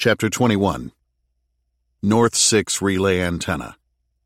Chapter 21. North 6 Relay Antenna.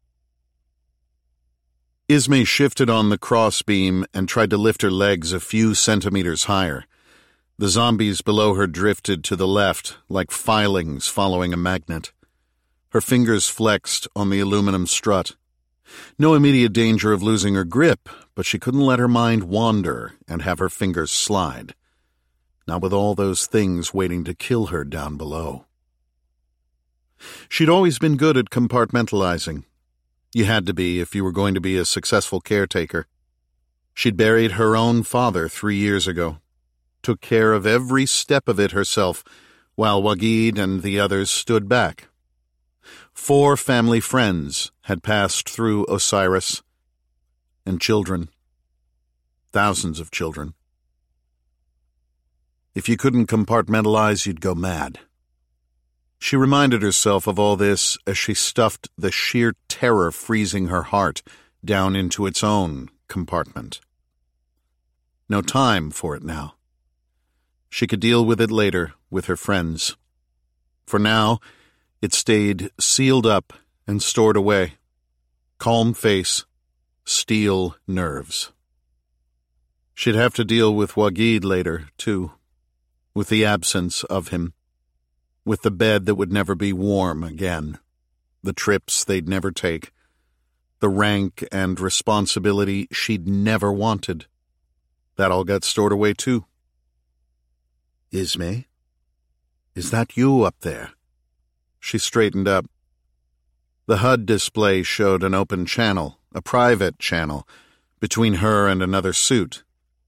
Ismay shifted on the crossbeam and tried to lift her legs a few centimeters higher. The zombies below her drifted to the left, like filings following a magnet. Her fingers flexed on the aluminum strut. No immediate danger of losing her grip, but she couldn't let her mind wander and have her fingers slide. Not with all those things waiting to kill her down below. She'd always been good at compartmentalizing. You had to be if you were going to be a successful caretaker. She'd buried her own father 3 years ago, took care of every step of it herself, while Wagid and the others stood back. 4 family friends had passed through Osiris, and children. Thousands of children. If you couldn't compartmentalize, you'd go mad. She reminded herself of all this as she stuffed the sheer terror freezing her heart down into its own compartment. No time for it now. She could deal with it later with her friends. For now, it stayed sealed up and stored away. Calm face, steel nerves. She'd have to deal with Wagid later, too. With the absence of him. With the bed that would never be warm again. The trips they'd never take. The rank and responsibility she'd never wanted. That all got stored away, too. Ismay? Is that you up there? She straightened up. The HUD display showed an open channel, a private channel, between her and another suit.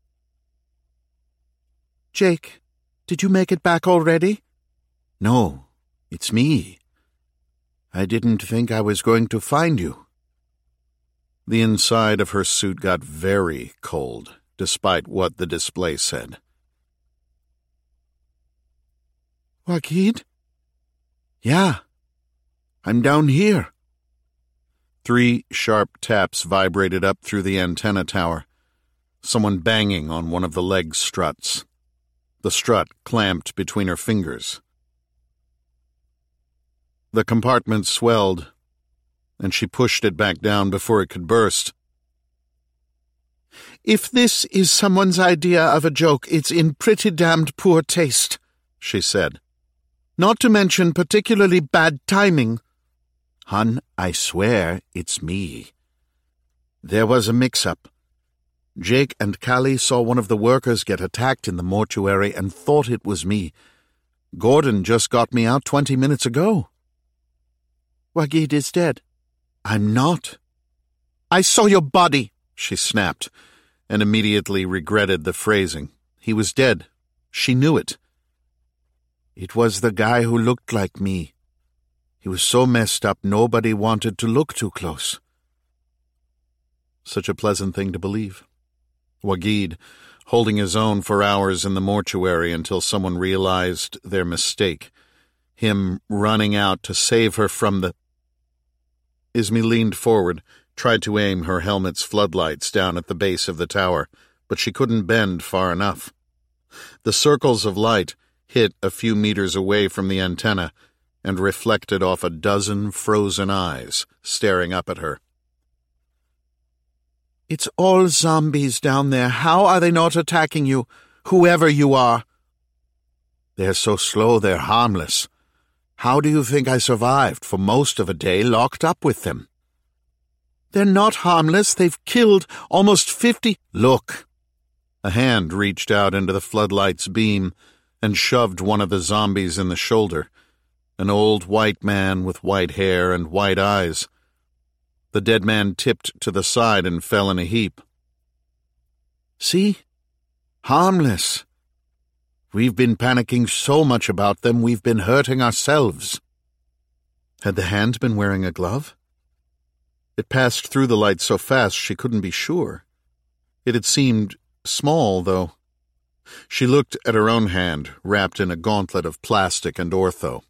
Jake, did you make it back already? No, it's me. I didn't think I was going to find you. The inside of her suit got very cold, despite what the display said. Wagid? Yeah, I'm down here. 3 sharp taps vibrated up through the antenna tower. Someone banging on one of the leg struts. The strut clamped between her fingers. The compartment swelled, and she pushed it back down before it could burst. If this is someone's idea of a joke, it's in pretty damned poor taste, she said. Not to mention particularly bad timing. Hun, I swear it's me. There was a mix-up. Jake and Callie saw one of the workers get attacked in the mortuary and thought it was me. Gordon just got me out 20 minutes ago. Wagid is dead. I'm not. I saw your body, she snapped, and immediately regretted the phrasing. He was dead. She knew it. It was the guy who looked like me. He was so messed up nobody wanted to look too close. Such a pleasant thing to believe. Wagid, holding his own for hours in the mortuary until someone realized their mistake. Him running out to save her from the... Ismay leaned forward, tried to aim her helmet's floodlights down at the base of the tower, but she couldn't bend far enough. The circles of light hit a few meters away from the antenna and reflected off a dozen frozen eyes staring up at her. It's all zombies down there. How are they not attacking you, whoever you are? They're so slow they're harmless. How do you think I survived for most of a day locked up with them? They're not harmless. They've killed almost 50... Look. A hand reached out into the floodlight's beam and shoved one of the zombies in the shoulder. An old white man with white hair and white eyes. The dead man tipped to the side and fell in a heap. See? Harmless. We've been panicking so much about them, we've been hurting ourselves. Had the hand been wearing a glove? It passed through the light so fast she couldn't be sure. It had seemed small, though. She looked at her own hand, wrapped in a gauntlet of plastic and ortho.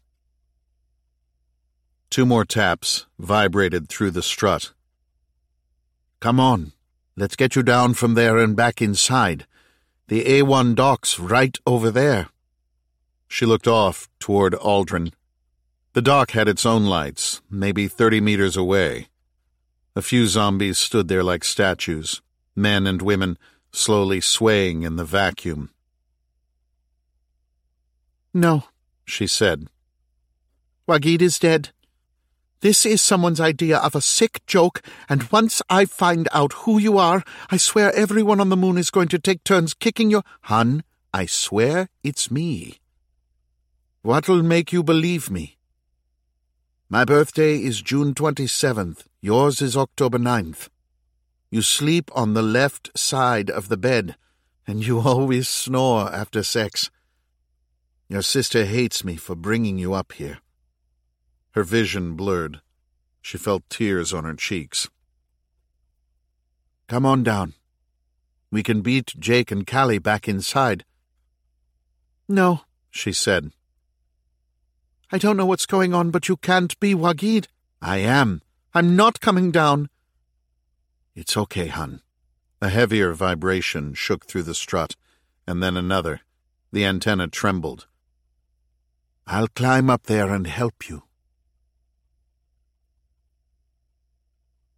2 more taps vibrated through the strut. Come on, let's get you down from there and back inside. The A1 dock's right over there. She looked off toward Aldrin. The dock had its own lights, maybe 30 meters away. A few zombies stood there like statues, men and women slowly swaying in the vacuum. "No," she said. "Wagid is dead. This is someone's idea of a sick joke, and once I find out who you are, I swear everyone on the moon is going to take turns kicking your— Hun, I swear it's me. What'll make you believe me? My birthday is June 27th. Yours is October 9th. You sleep on the left side of the bed, and you always snore after sex. Your sister hates me for bringing you up here." Her vision blurred. She felt tears on her cheeks. "Come on down. We can beat Jake and Callie back inside." "No," she said. "I don't know what's going on, but you can't be Wagid." "I am. I'm not coming down." "It's okay, hun." A heavier vibration shook through the strut, and then another. The antenna trembled. "I'll climb up there and help you."